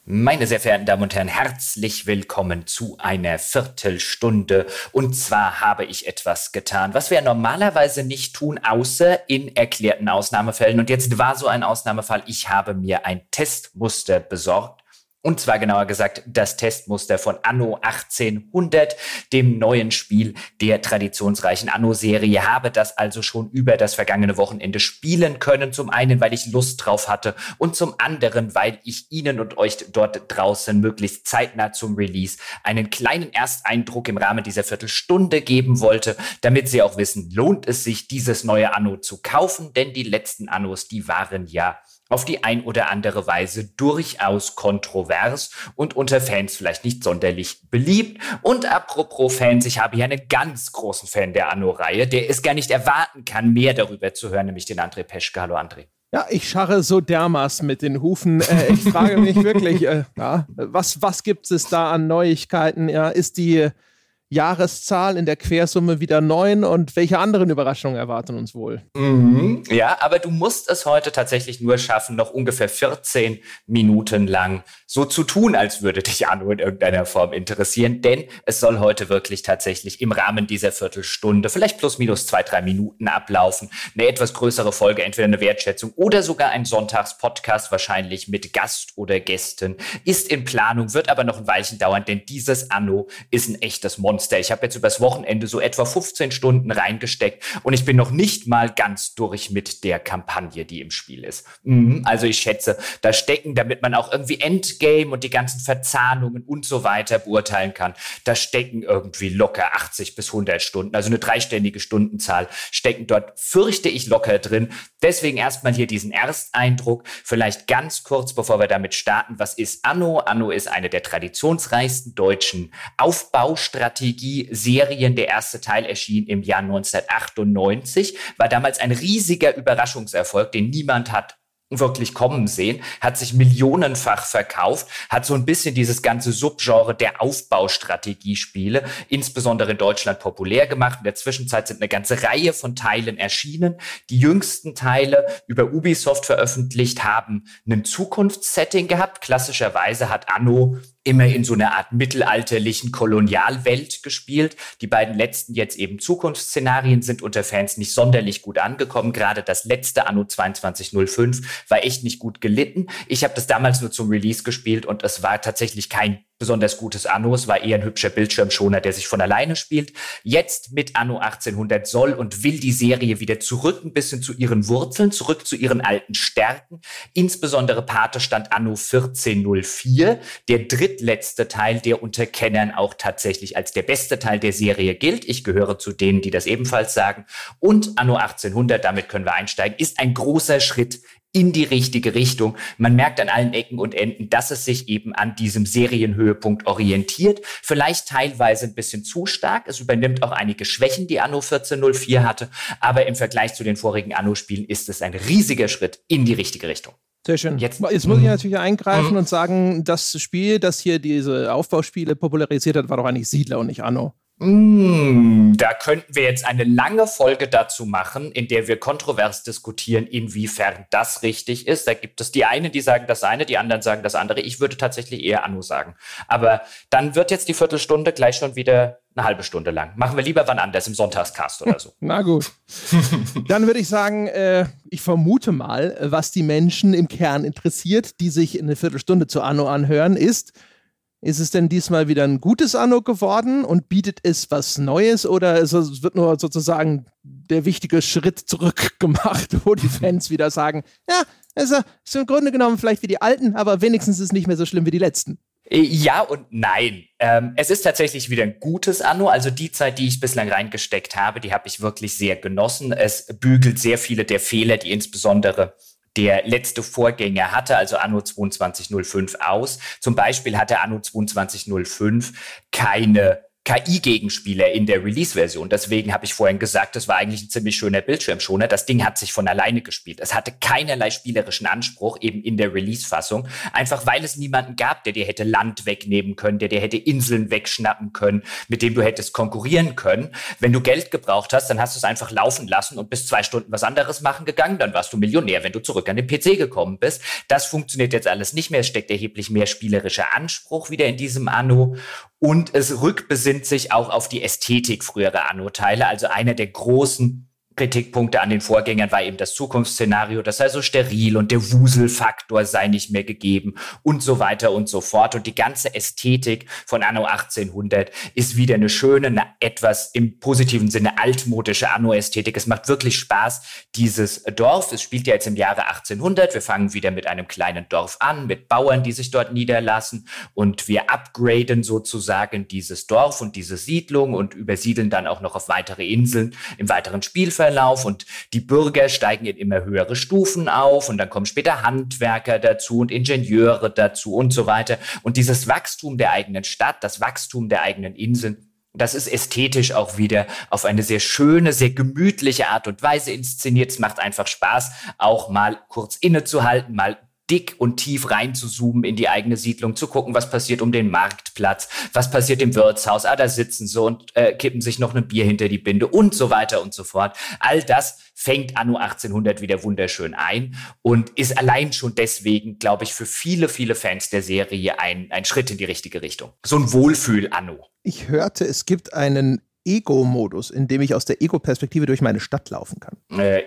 Meine sehr verehrten Damen und Herren, herzlich willkommen zu einer Viertelstunde. Und zwar habe ich etwas getan, was wir normalerweise nicht tun, außer in erklärten Ausnahmefällen. Und jetzt war so ein Ausnahmefall. Ich habe mir ein Testmuster besorgt. Und zwar genauer gesagt das Testmuster von Anno 1800, dem neuen Spiel der traditionsreichen Anno-Serie. Habe das also schon über das vergangene Wochenende spielen können. Zum einen, weil ich Lust drauf hatte und zum anderen, weil ich Ihnen und euch dort draußen möglichst zeitnah zum Release einen kleinen Ersteindruck im Rahmen dieser Viertelstunde geben wollte, damit Sie auch wissen, lohnt es sich, dieses neue Anno zu kaufen, denn die letzten Annos, die waren ja auf die ein oder andere Weise durchaus kontrovers und unter Fans vielleicht nicht sonderlich beliebt. Und apropos Fans, ich habe hier einen ganz großen Fan der Anno-Reihe, der es gar nicht erwarten kann, mehr darüber zu hören, nämlich den André Peschke. Hallo André. Ja, ich scharre so dermaßen mit den Hufen. Ich frage mich wirklich, was gibt es da an Neuigkeiten? Ja, ist die Jahreszahl in der Quersumme wieder 9 und welche anderen Überraschungen erwarten uns wohl? Ja, aber du musst es heute tatsächlich nur schaffen, noch ungefähr 14 Minuten lang so zu tun, als würde dich Anno in irgendeiner Form interessieren, denn es soll heute wirklich tatsächlich im Rahmen dieser Viertelstunde, vielleicht plus minus 2-3 Minuten ablaufen, eine etwas größere Folge, entweder eine Wertschätzung oder sogar ein Sonntagspodcast, wahrscheinlich mit Gast oder Gästen, ist in Planung, wird aber noch ein Weilchen dauern, denn dieses Anno ist ein echtes Monster. Ich habe jetzt übers Wochenende so etwa 15 Stunden reingesteckt und ich bin noch nicht mal ganz durch mit der Kampagne, die im Spiel ist. Also ich schätze, da stecken, damit man auch irgendwie Endgame und die ganzen Verzahnungen und so weiter beurteilen kann, da stecken irgendwie locker 80 bis 100 Stunden, also eine dreistellige Stundenzahl stecken dort, fürchte ich, locker drin. Deswegen erstmal hier diesen Ersteindruck, vielleicht ganz kurz, bevor wir damit starten. Was ist Anno? Anno ist eine der traditionsreichsten deutschen Aufbaustrategie-Serien. Der erste Teil erschien im Jahr 1998, war damals ein riesiger Überraschungserfolg, den niemand hat wirklich kommen sehen, hat sich millionenfach verkauft, hat so ein bisschen dieses ganze Subgenre der Aufbaustrategiespiele, insbesondere in Deutschland, populär gemacht. In der Zwischenzeit sind eine ganze Reihe von Teilen erschienen. Die jüngsten Teile, über Ubisoft veröffentlicht, haben ein Zukunftssetting gehabt. Klassischerweise hat Anno immer in so einer Art mittelalterlichen Kolonialwelt gespielt. Die beiden letzten jetzt eben Zukunftsszenarien sind unter Fans nicht sonderlich gut angekommen. Gerade das letzte Anno 2205 war echt nicht gut gelitten. Ich habe das damals nur zum Release gespielt und es war tatsächlich kein besonders gutes Anno. Es war eher ein hübscher Bildschirmschoner, der sich von alleine spielt. Jetzt mit Anno 1800 soll und will die Serie wieder zurück ein bisschen zu ihren Wurzeln, zurück zu ihren alten Stärken. Insbesondere Pate stand Anno 1404, der drittletzte Teil, der unter Kennern auch tatsächlich als der beste Teil der Serie gilt. Ich gehöre zu denen, die das ebenfalls sagen. Und Anno 1800, damit können wir einsteigen, ist ein großer Schritt in die richtige Richtung. Man merkt an allen Ecken und Enden, dass es sich eben an diesem Serienhöhepunkt orientiert. Vielleicht teilweise ein bisschen zu stark. Es übernimmt auch einige Schwächen, die Anno 1404 hatte. Aber im Vergleich zu den vorigen Anno-Spielen ist es ein riesiger Schritt in die richtige Richtung. Sehr schön. Jetzt muss ich natürlich eingreifen und sagen, das Spiel, das hier diese Aufbauspiele popularisiert hat, war doch eigentlich Siedler und nicht Anno. Da könnten wir jetzt eine lange Folge dazu machen, in der wir kontrovers diskutieren, inwiefern das richtig ist. Da gibt es die einen, die sagen das eine, die anderen sagen das andere. Ich würde tatsächlich eher Anno sagen. Aber dann wird jetzt die Viertelstunde gleich schon wieder eine halbe Stunde lang. Machen wir lieber wann anders, im Sonntagscast oder so. Na gut. Dann würde ich sagen, ich vermute mal, was die Menschen im Kern interessiert, die sich in eine Viertelstunde zu Anno anhören, ist es denn diesmal wieder ein gutes Anno geworden und bietet es was Neues oder es wird nur sozusagen der wichtige Schritt zurück gemacht, wo die Fans wieder sagen, ja, ist im Grunde genommen vielleicht wie die Alten, aber wenigstens ist es nicht mehr so schlimm wie die letzten. Ja und nein. Es ist tatsächlich wieder ein gutes Anno. Also die Zeit, die ich bislang reingesteckt habe, die habe ich wirklich sehr genossen. Es bügelt sehr viele der Fehler, die insbesondere der letzte Vorgänger hatte, also Anno 2205 aus. Zum Beispiel hatte Anno 2205 keine KI-Gegenspieler in der Release-Version. Deswegen habe ich vorhin gesagt, das war eigentlich ein ziemlich schöner Bildschirmschoner. Das Ding hat sich von alleine gespielt. Es hatte keinerlei spielerischen Anspruch eben in der Release-Fassung. Einfach weil es niemanden gab, der dir hätte Land wegnehmen können, der dir hätte Inseln wegschnappen können, mit dem du hättest konkurrieren können. Wenn du Geld gebraucht hast, dann hast du es einfach laufen lassen und bis 2 Stunden was anderes machen gegangen. Dann warst du Millionär, wenn du zurück an den PC gekommen bist. Das funktioniert jetzt alles nicht mehr. Es steckt erheblich mehr spielerischer Anspruch wieder in diesem Anno. Und es rückbesinnt sich auch auf die Ästhetik früherer Anno-Teile. Also einer der großen Kritikpunkte an den Vorgängern war eben das Zukunftsszenario, das sei so steril und der Wuselfaktor sei nicht mehr gegeben und so weiter und so fort. Und die ganze Ästhetik von Anno 1800 ist wieder eine schöne, eine etwas im positiven Sinne altmodische Anno-Ästhetik. Es macht wirklich Spaß, dieses Dorf. Es spielt ja jetzt im Jahre 1800. Wir fangen wieder mit einem kleinen Dorf an, mit Bauern, die sich dort niederlassen. Und wir upgraden sozusagen dieses Dorf und diese Siedlung und übersiedeln dann auch noch auf weitere Inseln im weiteren Spielverlauf. Und die Bürger steigen in immer höhere Stufen auf und dann kommen später Handwerker dazu und Ingenieure dazu und so weiter. Und dieses Wachstum der eigenen Stadt, das Wachstum der eigenen Inseln, das ist ästhetisch auch wieder auf eine sehr schöne, sehr gemütliche Art und Weise inszeniert. Es macht einfach Spaß, auch mal kurz innezuhalten, mal dick und tief reinzuzoomen in die eigene Siedlung, zu gucken, was passiert um den Marktplatz, was passiert im Wirtshaus, da sitzen sie und kippen sich noch ein Bier hinter die Binde und so weiter und so fort. All das fängt Anno 1800 wieder wunderschön ein und ist allein schon deswegen, glaube ich, für viele, viele Fans der Serie ein Schritt in die richtige Richtung. So ein Wohlfühl-Anno. Ich hörte, es gibt einen Ego-Modus, in dem ich aus der Ego-Perspektive durch meine Stadt laufen kann.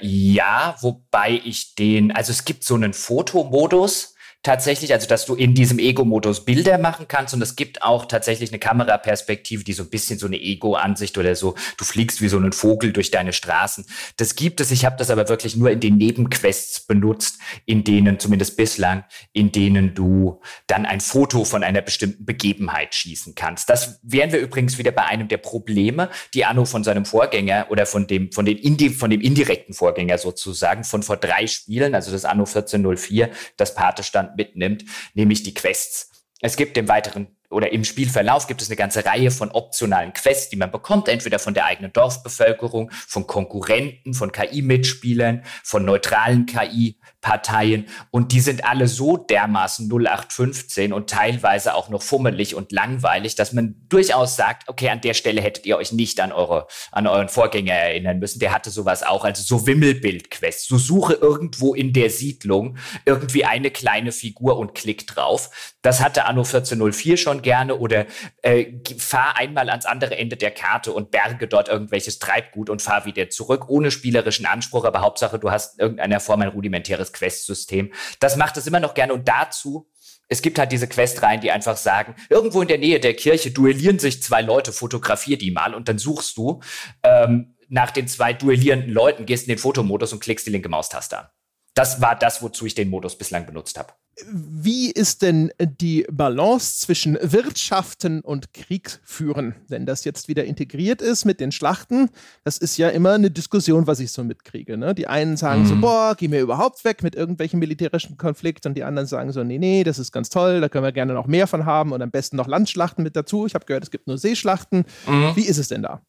Ja, wobei also es gibt so einen Fotomodus tatsächlich, also dass du in diesem Ego-Modus Bilder machen kannst und es gibt auch tatsächlich eine Kameraperspektive, die so ein bisschen so eine Ego-Ansicht oder so, du fliegst wie so ein Vogel durch deine Straßen. Das gibt es, ich habe das aber wirklich nur in den Nebenquests benutzt, in denen, zumindest bislang, in denen du dann ein Foto von einer bestimmten Begebenheit schießen kannst. Das wären wir übrigens wieder bei einem der Probleme, die Anno von seinem Vorgänger oder von dem indirekten Vorgänger sozusagen von vor 3 Spielen, also das Anno 1404, das Pate-Stand mitnimmt, nämlich die Quests. Es gibt im Spielverlauf gibt es eine ganze Reihe von optionalen Quests, die man bekommt, entweder von der eigenen Dorfbevölkerung, von Konkurrenten, von KI-Mitspielern, von neutralen KI-Parteien und die sind alle so dermaßen 0815 und teilweise auch noch fummelig und langweilig, dass man durchaus sagt, okay, an der Stelle hättet ihr euch nicht an euren Vorgänger erinnern müssen. Der hatte sowas auch, also so Wimmelbild-Quests. So suche irgendwo in der Siedlung irgendwie eine kleine Figur und klick drauf. Das hatte Anno 1404 schon gerne oder fahr einmal ans andere Ende der Karte und berge dort irgendwelches Treibgut und fahr wieder zurück, ohne spielerischen Anspruch, aber Hauptsache, du hast in irgendeiner Form ein rudimentäres Questsystem. Das macht es immer noch gerne und dazu, es gibt halt diese Questreihen, die einfach sagen, irgendwo in der Nähe der Kirche duellieren sich 2 Leute, fotografier die mal und dann suchst du nach den 2 duellierenden Leuten, gehst in den Fotomodus und klickst die linke Maustaste an. Das war das, wozu ich den Modus bislang benutzt habe. Wie ist denn die Balance zwischen Wirtschaften und Kriegführen? Wenn das jetzt wieder integriert ist mit den Schlachten, das ist ja immer eine Diskussion, was ich so mitkriege. Ne? Die einen sagen so, boah, geh mir überhaupt weg mit irgendwelchen militärischen Konflikten und die anderen sagen so, nee, das ist ganz toll, da können wir gerne noch mehr von haben und am besten noch Landschlachten mit dazu. Ich habe gehört, es gibt nur Seeschlachten. Wie ist es denn da?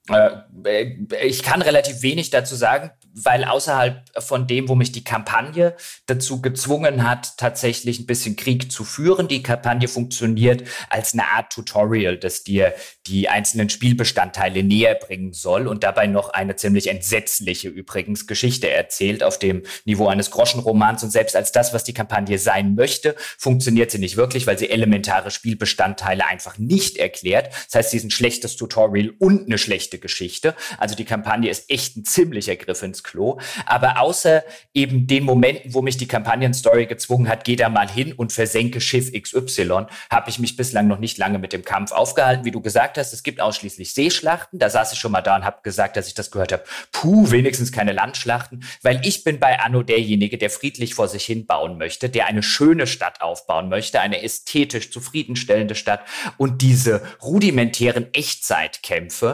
Ich kann relativ wenig dazu sagen, weil außerhalb von dem, wo mich die Kampagne dazu gezwungen hat, tatsächlich ein bisschen Krieg zu führen. Die Kampagne funktioniert als eine Art Tutorial, das dir die einzelnen Spielbestandteile näher bringen soll und dabei noch eine ziemlich entsetzliche übrigens Geschichte erzählt auf dem Niveau eines Groschenromans. Und selbst als das, was die Kampagne sein möchte, funktioniert sie nicht wirklich, weil sie elementare Spielbestandteile einfach nicht erklärt. Das heißt, sie ist ein schlechtes Tutorial und eine schlechte Geschichte. Also die Kampagne ist echt ein ziemlicher Griff ins Klo. Aber außer eben den Momenten, wo mich die Kampagnen-Story gezwungen hat, geh da mal hin und versenke Schiff XY, habe ich mich bislang noch nicht lange mit dem Kampf aufgehalten. Wie du gesagt hast, es gibt ausschließlich Seeschlachten. Da saß ich schon mal da und habe gesagt, dass ich das gehört habe. Wenigstens keine Landschlachten. Weil ich bin bei Anno derjenige, der friedlich vor sich hin bauen möchte, der eine schöne Stadt aufbauen möchte, eine ästhetisch zufriedenstellende Stadt. Und diese rudimentären Echtzeitkämpfe,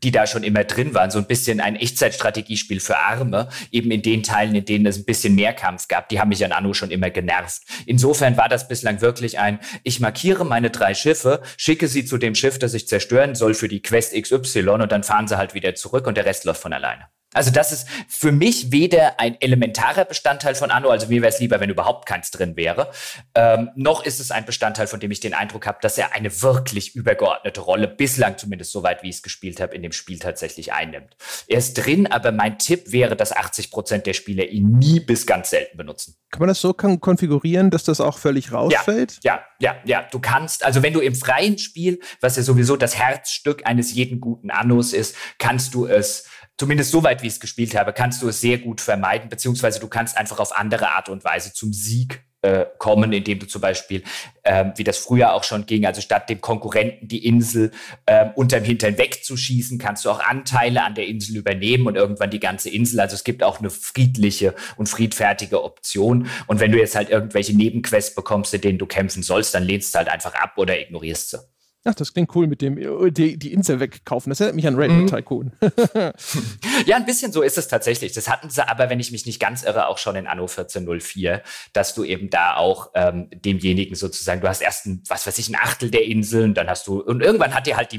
die da schon immer drin waren. So ein bisschen ein Echtzeitstrategiespiel für Arme, eben in den Teilen, in denen es ein bisschen mehr Kampf gab, die haben mich an Anno schon immer genervt. Insofern war das bislang wirklich ich markiere meine 3 Schiffe, schicke sie zu dem Schiff, das ich zerstören soll für die Quest XY und dann fahren sie halt wieder zurück und der Rest läuft von alleine. Also das ist für mich weder ein elementarer Bestandteil von Anno, also mir wäre es lieber, wenn überhaupt keins drin wäre, noch ist es ein Bestandteil, von dem ich den Eindruck habe, dass er eine wirklich übergeordnete Rolle, bislang zumindest so weit, wie ich es gespielt habe, in dem Spiel tatsächlich einnimmt. Er ist drin, aber mein Tipp wäre, dass 80% der Spieler ihn nie bis ganz selten benutzen. Kann man das so konfigurieren, dass das auch völlig rausfällt? Ja. Du kannst, also wenn du im freien Spiel, was ja sowieso das Herzstück eines jeden guten Annos ist, kannst du es zumindest so weit, wie ich es gespielt habe, kannst du es sehr gut vermeiden, beziehungsweise du kannst einfach auf andere Art und Weise zum Sieg kommen, indem du zum Beispiel, wie das früher auch schon ging, also statt dem Konkurrenten die Insel unterm Hintern wegzuschießen, kannst du auch Anteile an der Insel übernehmen und irgendwann die ganze Insel. Also es gibt auch eine friedliche und friedfertige Option. Und wenn du jetzt halt irgendwelche Nebenquests bekommst, in denen du kämpfen sollst, dann lehnst du halt einfach ab oder ignorierst sie. Ach, das klingt cool mit dem die Insel wegkaufen. Das erinnert mich an Railroad Tycoon. Ja, ein bisschen so ist es tatsächlich. Das hatten sie aber, wenn ich mich nicht ganz irre, auch schon in Anno 1404, dass du eben da auch demjenigen sozusagen, du hast erst ein Achtel der Insel und dann und irgendwann hat dir halt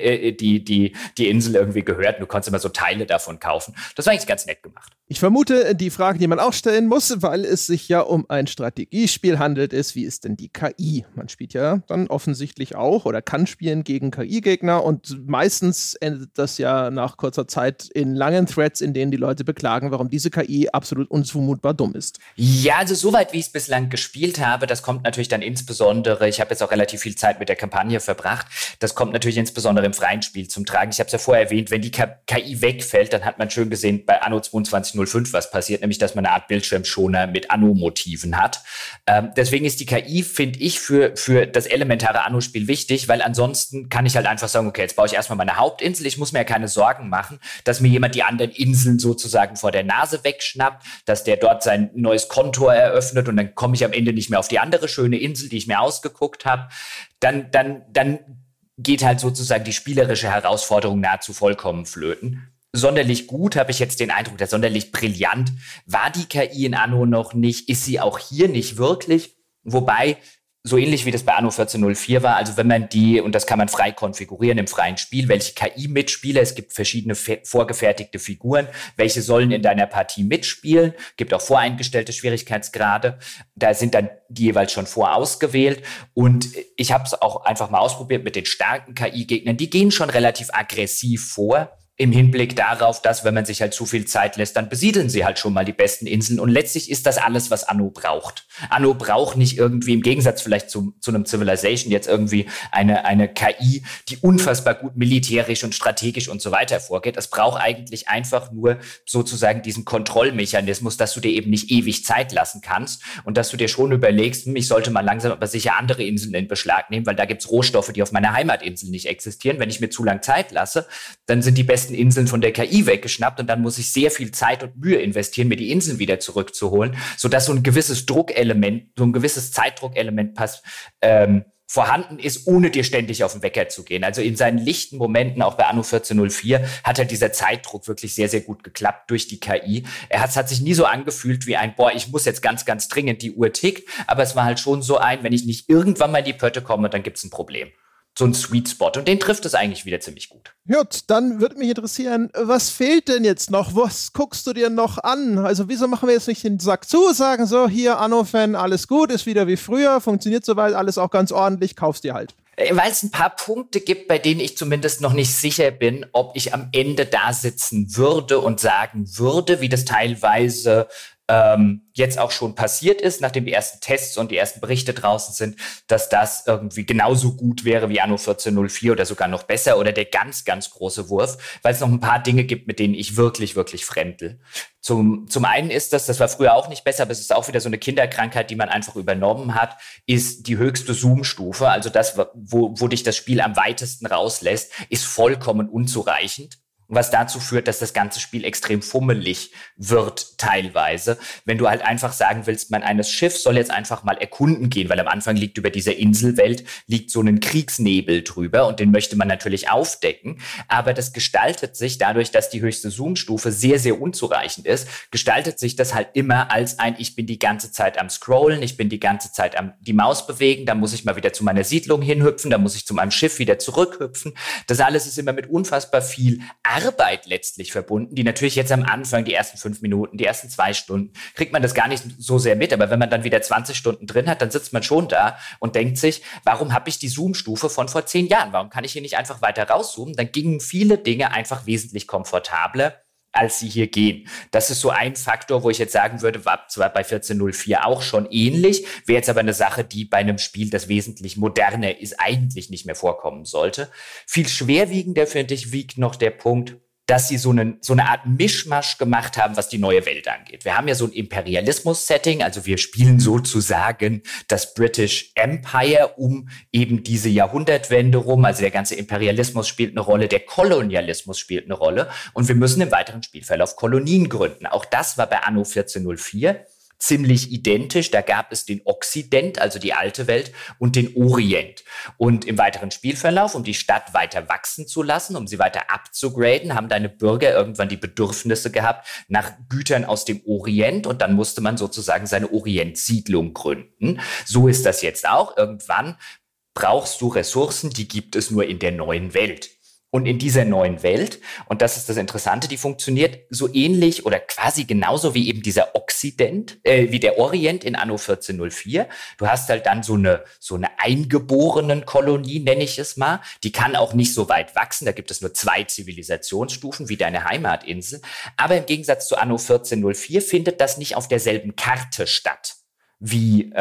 die Insel irgendwie gehört und du konntest immer so Teile davon kaufen. Das war eigentlich ganz nett gemacht. Ich vermute, die Frage, die man auch stellen muss, weil es sich ja um ein Strategiespiel handelt, ist, wie ist denn die KI? Man spielt ja dann offensichtlich auch oder kann spielen gegen KI-Gegner und meistens endet das ja nach kurzer Zeit in langen Threads, in denen die Leute beklagen, warum diese KI absolut unzumutbar dumm ist. Ja, also soweit, wie ich es bislang gespielt habe, das kommt natürlich dann insbesondere, ich habe jetzt auch relativ viel Zeit mit der Kampagne verbracht, das kommt natürlich insbesondere im freien Spiel zum Tragen. Ich habe es ja vorher erwähnt, wenn die KI wegfällt, dann hat man schön gesehen bei Anno 2205, was passiert, nämlich, dass man eine Art Bildschirmschoner mit Anno-Motiven hat. Deswegen ist die KI, finde ich, für das elementare Anno-Spiel wichtig, weil ansonsten kann ich halt einfach sagen, okay, jetzt baue ich erstmal meine Hauptinsel, ich muss mir ja keine Sorgen machen, dass mir jemand die anderen Inseln sozusagen vor der Nase wegschnappt, dass der dort sein neues Konto eröffnet und dann komme ich am Ende nicht mehr auf die andere schöne Insel, die ich mir ausgeguckt habe. Dann geht halt sozusagen die spielerische Herausforderung nahezu vollkommen flöten. Sonderlich gut habe ich jetzt den Eindruck, dass sonderlich brillant war die KI in Anno noch nicht, ist sie auch hier nicht wirklich, wobei so ähnlich wie das bei Anno 1404 war, also wenn man und das kann man frei konfigurieren im freien Spiel, welche KI-Mitspieler, es gibt verschiedene vorgefertigte Figuren, welche sollen in deiner Partie mitspielen, gibt auch voreingestellte Schwierigkeitsgrade, da sind dann die jeweils schon vorausgewählt und ich habe es auch einfach mal ausprobiert mit den starken KI-Gegnern, die gehen schon relativ aggressiv vor, im Hinblick darauf, dass, wenn man sich halt zu viel Zeit lässt, dann besiedeln sie halt schon mal die besten Inseln. Und letztlich ist das alles, was Anno braucht. Anno braucht nicht irgendwie, im Gegensatz vielleicht zu einem Civilization, jetzt irgendwie eine KI, die unfassbar gut militärisch und strategisch und so weiter vorgeht. Es braucht eigentlich einfach nur sozusagen diesen Kontrollmechanismus, dass du dir eben nicht ewig Zeit lassen kannst und dass du dir schon überlegst, ich sollte mal langsam aber sicher andere Inseln in Beschlag nehmen, weil da gibt's Rohstoffe, die auf meiner Heimatinsel nicht existieren. Wenn ich mir zu lang Zeit lasse, dann sind die besten Inseln von der KI weggeschnappt und dann muss ich sehr viel Zeit und Mühe investieren, mir die Inseln wieder zurückzuholen, sodass so ein gewisses Druckelement, so ein gewisses Zeitdruckelement vorhanden ist, ohne dir ständig auf den Wecker zu gehen. Also in seinen lichten Momenten, auch bei Anno 1404, hat halt dieser Zeitdruck wirklich sehr, sehr gut geklappt durch die KI. Es hat sich nie so angefühlt wie ich muss jetzt ganz, ganz dringend, die Uhr tickt, aber es war halt schon so wenn ich nicht irgendwann mal in die Pötte komme, dann gibt's ein Problem. So ein Sweet Spot. Und den trifft es eigentlich wieder ziemlich gut. Gut, dann würde mich interessieren, was fehlt denn jetzt noch? Was guckst du dir noch an? Also wieso machen wir jetzt nicht den Sack zu, sagen so, hier Anno-Fan, alles gut, ist wieder wie früher, funktioniert soweit, alles auch ganz ordentlich, kaufst dir halt. Weil es ein paar Punkte gibt, bei denen ich zumindest noch nicht sicher bin, ob ich am Ende da sitzen würde und sagen würde, wie das teilweise jetzt auch schon passiert ist, nachdem die ersten Tests und die ersten Berichte draußen sind, dass das irgendwie genauso gut wäre wie Anno 1404 oder sogar noch besser oder der ganz, ganz große Wurf, weil es noch ein paar Dinge gibt, mit denen ich wirklich, wirklich fremdel. Zum einen ist das war früher auch nicht besser, aber es ist auch wieder so eine Kinderkrankheit, die man einfach übernommen hat, ist die höchste Zoom-Stufe, also das, wo dich das Spiel am weitesten rauslässt, ist vollkommen unzureichend. was dazu führt, dass das ganze Spiel extrem fummelig wird teilweise. Wenn du halt einfach sagen willst, man eines Schiff soll jetzt einfach mal erkunden gehen, weil am Anfang liegt über dieser Inselwelt liegt so ein Kriegsnebel drüber und den möchte man natürlich aufdecken. Aber das gestaltet sich dadurch, dass die höchste Zoom-Stufe sehr, sehr unzureichend ist, gestaltet sich das halt immer als ich bin die ganze Zeit am Scrollen, ich bin die ganze Zeit am die Maus bewegen, dann muss ich mal wieder zu meiner Siedlung hinhüpfen, dann muss ich zu meinem Schiff wieder zurückhüpfen. Das alles ist immer mit unfassbar viel Arbeit letztlich verbunden, die natürlich jetzt am Anfang, die ersten 5 Minuten, die ersten 2 Stunden, kriegt man das gar nicht so sehr mit. Aber wenn man dann wieder 20 Stunden drin hat, dann sitzt man schon da und denkt sich, warum habe ich die Zoom-Stufe von vor 10 Jahren? Warum kann ich hier nicht einfach weiter rauszoomen? Dann gingen viele Dinge einfach wesentlich komfortabler, als sie hier gehen. Das ist so ein Faktor, wo ich jetzt sagen würde, war zwar bei 14.04 auch schon ähnlich, wäre jetzt aber eine Sache, die bei einem Spiel, das wesentlich moderner ist, eigentlich nicht mehr vorkommen sollte. Viel schwerwiegender, finde ich, wiegt noch der Punkt, dass sie so eine Art Mischmasch gemacht haben, was die neue Welt angeht. Wir haben ja so ein Imperialismus-Setting, also wir spielen sozusagen das British Empire um eben diese Jahrhundertwende rum. Also der ganze Imperialismus spielt eine Rolle, der Kolonialismus spielt eine Rolle und wir müssen im weiteren Spielverlauf Kolonien gründen. Auch das war bei Anno 1404 ziemlich identisch. Da gab es den Okzident, also die alte Welt, und den Orient. Und im weiteren Spielverlauf, um die Stadt weiter wachsen zu lassen, um sie weiter abzugraden, haben deine Bürger irgendwann die Bedürfnisse gehabt nach Gütern aus dem Orient und dann musste man sozusagen seine Orientsiedlung gründen. So ist das jetzt auch. Irgendwann brauchst du Ressourcen, die gibt es nur in der neuen Welt. Und in dieser neuen Welt, und das ist das Interessante, die funktioniert so ähnlich oder quasi genauso wie eben dieser Okzident, wie der Orient in Anno 1404. Du hast halt dann so eine eingeborenen Kolonie, nenne ich es mal. Die kann auch nicht so weit wachsen. Da gibt es nur 2 Zivilisationsstufen wie deine Heimatinsel. Aber im Gegensatz zu Anno 1404 findet das nicht auf derselben Karte statt wie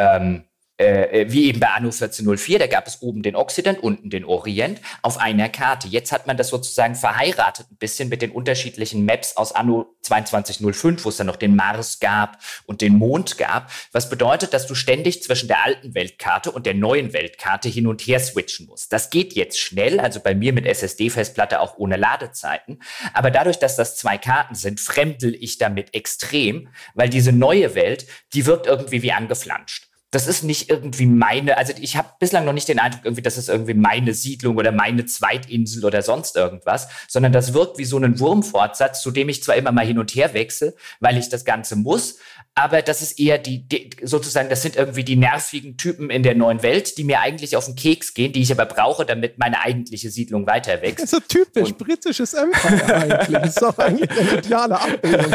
eben bei Anno 1404, da gab es oben den Okzident, unten den Orient, auf einer Karte. Jetzt hat man das sozusagen verheiratet, ein bisschen mit den unterschiedlichen Maps aus Anno 2205, wo es dann noch den Mars gab und den Mond gab, was bedeutet, dass du ständig zwischen der alten Weltkarte und der neuen Weltkarte hin und her switchen musst. Das geht jetzt schnell, also bei mir mit SSD-Festplatte auch ohne Ladezeiten, aber dadurch, dass das 2 Karten sind, fremdel ich damit extrem, weil diese neue Welt, die wirkt irgendwie wie angeflanscht. Das ist nicht irgendwie also ich habe bislang noch nicht den Eindruck, irgendwie, das ist irgendwie meine Siedlung oder meine Zweitinsel oder sonst irgendwas, sondern das wirkt wie so ein Wurmfortsatz, zu dem ich zwar immer mal hin und her wechsle, weil ich das Ganze muss, aber das ist eher sozusagen, das sind irgendwie die nervigen Typen in der neuen Welt, die mir eigentlich auf den Keks gehen, die ich aber brauche, damit meine eigentliche Siedlung weiter wächst. Das ist so typisch britisches Empire eigentlich. Das ist doch eigentlich eine ideale Abbildung.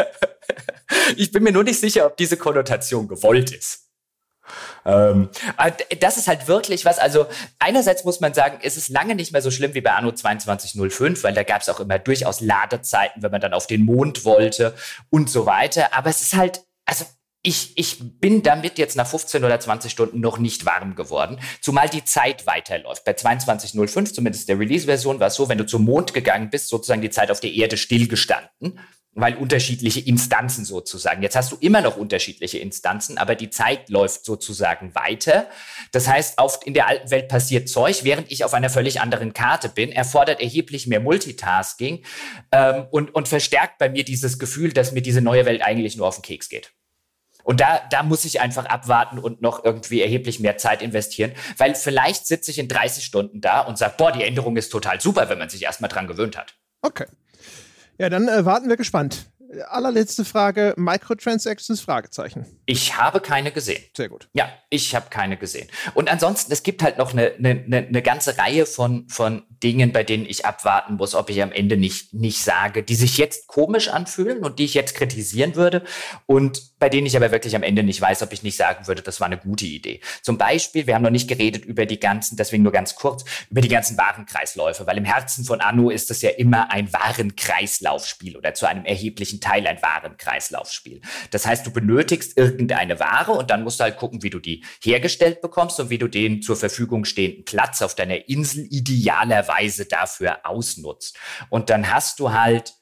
Ich bin mir nur nicht sicher, ob diese Konnotation gewollt ist. Das ist halt wirklich was, also einerseits muss man sagen, es ist lange nicht mehr so schlimm wie bei Anno 2205, weil da gab es auch immer durchaus Ladezeiten, wenn man dann auf den Mond wollte und so weiter, aber es ist halt, also ich bin damit jetzt nach 15 oder 20 Stunden noch nicht warm geworden, zumal die Zeit weiterläuft. Bei 2205, zumindest der Release-Version, war es so, wenn du zum Mond gegangen bist, sozusagen die Zeit auf der Erde stillgestanden, weil unterschiedliche Instanzen sozusagen. Jetzt hast du immer noch unterschiedliche Instanzen, aber die Zeit läuft sozusagen weiter. Das heißt, in der alten Welt passiert Zeug, während ich auf einer völlig anderen Karte bin, erfordert erheblich mehr Multitasking und verstärkt bei mir dieses Gefühl, dass mir diese neue Welt eigentlich nur auf den Keks geht. Und da muss ich einfach abwarten und noch irgendwie erheblich mehr Zeit investieren, weil vielleicht sitze ich in 30 Stunden da und sage, boah, die Änderung ist total super, wenn man sich erstmal dran gewöhnt hat. Okay. Ja, dann warten wir gespannt. Allerletzte Frage, Microtransactions, Fragezeichen. Ich habe keine gesehen. Sehr gut. Ja, ich habe keine gesehen. Und ansonsten, es gibt halt noch eine ganze Reihe von Dingen, bei denen ich abwarten muss, ob ich am Ende nicht sage, die sich jetzt komisch anfühlen und die ich jetzt kritisieren würde und bei denen ich aber wirklich am Ende nicht weiß, ob ich nicht sagen würde, das war eine gute Idee. Zum Beispiel, wir haben noch nicht geredet über die ganzen, deswegen nur ganz kurz, über die ganzen Warenkreisläufe, weil im Herzen von Anno ist es ja immer ein Warenkreislaufspiel oder zu einem erheblichen Teil ein Warenkreislaufspiel. Das heißt, du benötigst irgendeine Ware und dann musst du halt gucken, wie du die hergestellt bekommst und wie du den zur Verfügung stehenden Platz auf deiner Insel idealerweise dafür ausnutzt. Und dann hast du halt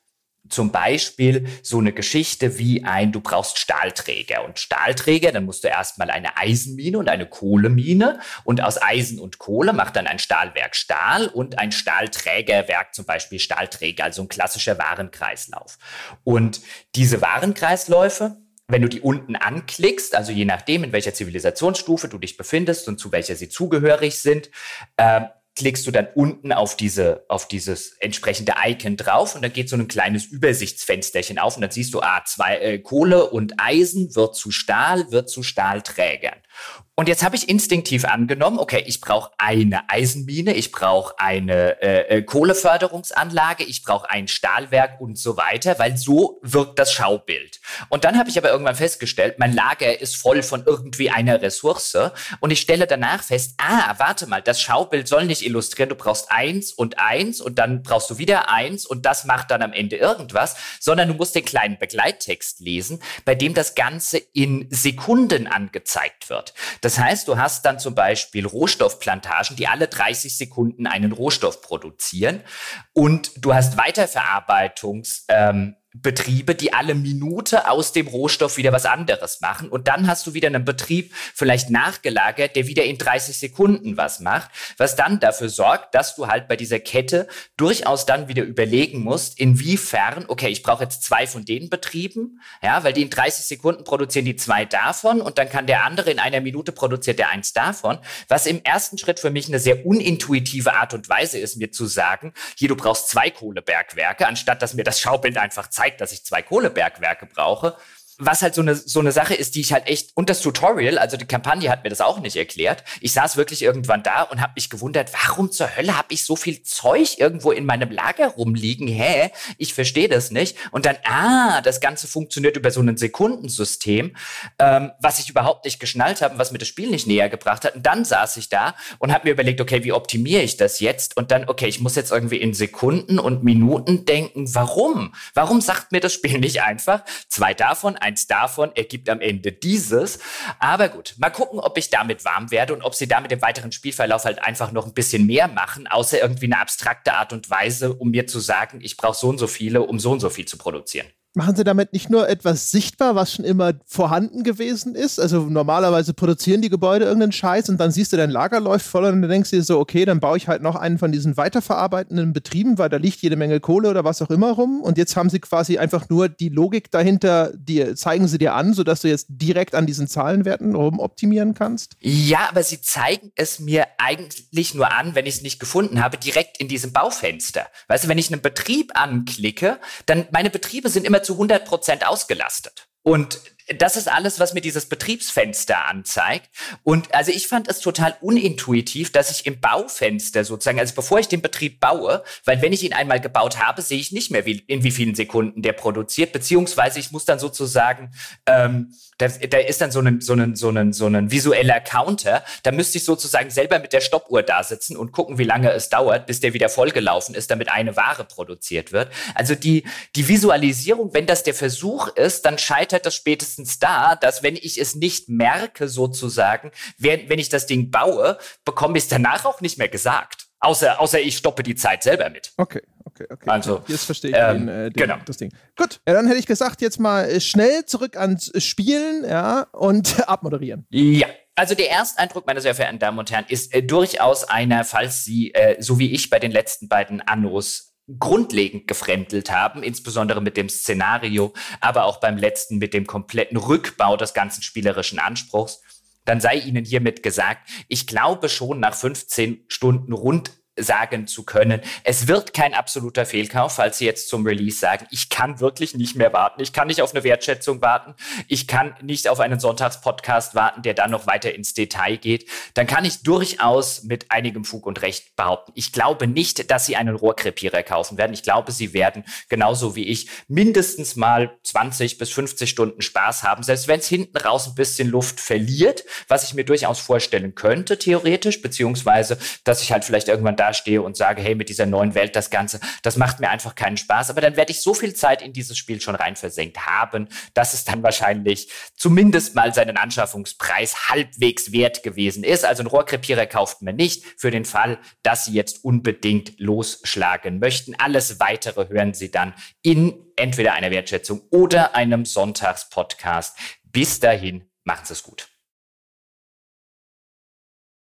zum Beispiel so eine Geschichte wie du brauchst Stahlträger. Und Stahlträger, dann musst du erstmal eine Eisenmine und eine Kohlemine. Und aus Eisen und Kohle macht dann ein Stahlwerk Stahl und ein Stahlträgerwerk zum Beispiel Stahlträger, also ein klassischer Warenkreislauf. Und diese Warenkreisläufe, wenn du die unten anklickst, also je nachdem, in welcher Zivilisationsstufe du dich befindest und zu welcher sie zugehörig sind, klickst du dann unten auf dieses entsprechende Icon drauf und dann geht so ein kleines Übersichtsfensterchen auf und dann siehst du, Kohle und Eisen wird zu Stahlträgern. Und jetzt habe ich instinktiv angenommen, okay, ich brauche eine Eisenmine, ich brauche eine Kohleförderungsanlage, ich brauche ein Stahlwerk und so weiter, weil so wirkt das Schaubild. Und dann habe ich aber irgendwann festgestellt, mein Lager ist voll von irgendwie einer Ressource und ich stelle danach fest, warte mal, das Schaubild soll nicht illustrieren, du brauchst 1 und dann brauchst du wieder 1 und das macht dann am Ende irgendwas, sondern du musst den kleinen Begleittext lesen, bei dem das Ganze in Sekunden angezeigt wird. Das heißt, du hast dann zum Beispiel Rohstoffplantagen, die alle 30 Sekunden einen Rohstoff produzieren und du hast Weiterverarbeitungs Betriebe, die alle Minute aus dem Rohstoff wieder was anderes machen und dann hast du wieder einen Betrieb vielleicht nachgelagert, der wieder in 30 Sekunden was macht, was dann dafür sorgt, dass du halt bei dieser Kette durchaus dann wieder überlegen musst, inwiefern, okay, ich brauche jetzt 2 von den Betrieben, ja, weil die in 30 Sekunden produzieren die 2 davon und dann kann der andere in einer Minute produziert der 1 davon, was im ersten Schritt für mich eine sehr unintuitive Art und Weise ist, mir zu sagen, hier, du brauchst 2 Kohlebergwerke, anstatt dass mir das Schaubild einfach zeigt, dass ich 2 Kohlebergwerke brauche. Was halt so eine Sache ist, die ich halt echt, und das Tutorial, also die Kampagne hat mir das auch nicht erklärt. Ich saß wirklich irgendwann da und habe mich gewundert, warum zur Hölle habe ich so viel Zeug irgendwo in meinem Lager rumliegen? Ich verstehe das nicht. Und dann, das Ganze funktioniert über so ein Sekundensystem, was ich überhaupt nicht geschnallt habe, was mir das Spiel nicht näher gebracht hat. Und dann saß ich da und habe mir überlegt, okay, wie optimiere ich das jetzt? Und dann, okay, ich muss jetzt irgendwie in Sekunden und Minuten denken. Warum? Warum sagt mir das Spiel nicht einfach, 2 davon, 1 davon ergibt am Ende dieses. Aber gut, mal gucken, ob ich damit warm werde und ob sie damit im weiteren Spielverlauf halt einfach noch ein bisschen mehr machen, außer irgendwie eine abstrakte Art und Weise, um mir zu sagen, ich brauche so und so viele, um so und so viel zu produzieren. Machen Sie damit nicht nur etwas sichtbar, was schon immer vorhanden gewesen ist? Also normalerweise produzieren die Gebäude irgendeinen Scheiß und dann siehst du, dein Lager läuft voll und dann denkst du dir so, okay, dann baue ich halt noch einen von diesen weiterverarbeitenden Betrieben, weil da liegt jede Menge Kohle oder was auch immer rum und jetzt haben sie quasi einfach nur die Logik dahinter, die zeigen sie dir an, sodass du jetzt direkt an diesen Zahlenwerten rumoptimieren kannst? Ja, aber sie zeigen es mir eigentlich nur an, wenn ich es nicht gefunden habe, direkt in diesem Baufenster. Weißt du, wenn ich einen Betrieb anklicke, dann meine Betriebe sind immer zu 100% ausgelastet. Und das ist alles, was mir dieses Betriebsfenster anzeigt. Und also ich fand es total unintuitiv, dass ich im Baufenster sozusagen, also bevor ich den Betrieb baue, weil wenn ich ihn einmal gebaut habe, sehe ich nicht mehr, in wie vielen Sekunden der produziert, beziehungsweise ich muss dann sozusagen, da ist dann so ein visueller Counter, da müsste ich sozusagen selber mit der Stoppuhr da sitzen und gucken, wie lange es dauert, bis der wieder vollgelaufen ist, damit eine Ware produziert wird. Also die Visualisierung, wenn das der Versuch ist, dann scheitert das spätestens da, dass wenn ich es nicht merke sozusagen, wenn ich das Ding baue, bekomme ich es danach auch nicht mehr gesagt. Außer ich stoppe die Zeit selber mit. Okay. Also, jetzt verstehe ich genau. Das Ding. Gut, ja, dann hätte ich gesagt, jetzt mal schnell zurück ans Spielen, ja, und abmoderieren. Ja. Also der Ersteindruck, meine sehr verehrten Damen und Herren, ist durchaus einer, falls Sie, so wie ich bei den letzten beiden Annos, grundlegend gefremdelt haben, insbesondere mit dem Szenario, aber auch beim letzten mit dem kompletten Rückbau des ganzen spielerischen Anspruchs, dann sei Ihnen hiermit gesagt, ich glaube schon nach 15 Stunden rund sagen zu können, es wird kein absoluter Fehlkauf, falls Sie jetzt zum Release sagen, ich kann wirklich nicht mehr warten, ich kann nicht auf eine Wertschätzung warten, ich kann nicht auf einen Sonntagspodcast warten, der dann noch weiter ins Detail geht, dann kann ich durchaus mit einigem Fug und Recht behaupten, ich glaube nicht, dass Sie einen Rohrkrepierer kaufen werden, ich glaube, Sie werden, genauso wie ich, mindestens mal 20 bis 50 Stunden Spaß haben, selbst wenn es hinten raus ein bisschen Luft verliert, was ich mir durchaus vorstellen könnte, theoretisch, beziehungsweise, dass ich halt vielleicht irgendwann dastehe und sage, hey, mit dieser neuen Welt, das Ganze, das macht mir einfach keinen Spaß. Aber dann werde ich so viel Zeit in dieses Spiel schon rein versenkt haben, dass es dann wahrscheinlich zumindest mal seinen Anschaffungspreis halbwegs wert gewesen ist. Also einen Rohrkrepierer kauft man nicht für den Fall, dass Sie jetzt unbedingt losschlagen möchten. Alles Weitere hören Sie dann in entweder einer Wertschätzung oder einem Sonntagspodcast. Bis dahin, machen Sie es gut.